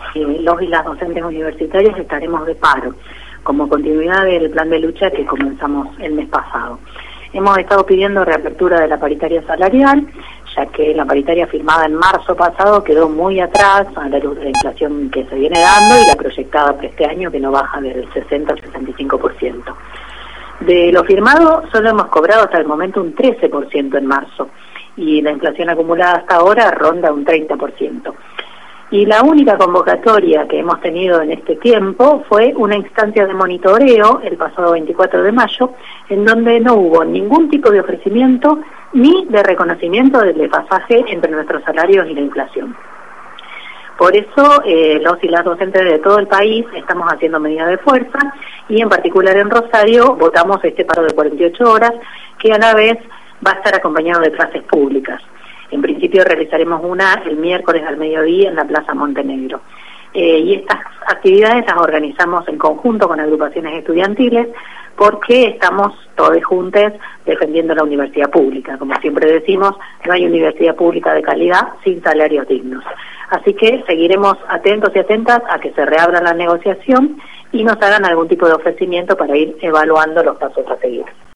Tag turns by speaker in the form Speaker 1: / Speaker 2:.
Speaker 1: los y las docentes universitarias estaremos de paro, como continuidad del plan de lucha que comenzamos el mes pasado. Hemos estado pidiendo reapertura de la paritaria salarial, ya que la paritaria firmada en marzo pasado quedó muy atrás a la luz de la inflación que se viene dando y la proyectada para este año, que no baja del 60 al 65%. De lo firmado solo hemos cobrado hasta el momento un 13% en marzo y la inflación acumulada hasta ahora ronda un 30%. Y la única convocatoria que hemos tenido en este tiempo fue una instancia de monitoreo el pasado 24 de mayo, en donde no hubo ningún tipo de ofrecimiento ni de reconocimiento del desfasaje entre nuestros salarios y la inflación. Por eso los y las docentes de todo el país estamos haciendo medidas de fuerza y en particular en Rosario votamos este paro de 48 horas que a la vez va a estar acompañado de clases públicas. En principio realizaremos una el miércoles al mediodía en la Plaza Montenegro. Y estas actividades las organizamos en conjunto con agrupaciones estudiantiles porque estamos todos juntos defendiendo la universidad pública. Como siempre decimos, no hay universidad pública de calidad sin salarios dignos. Así que seguiremos atentos y atentas a que se reabra la negociación y nos hagan algún tipo de ofrecimiento para ir evaluando los pasos a seguir.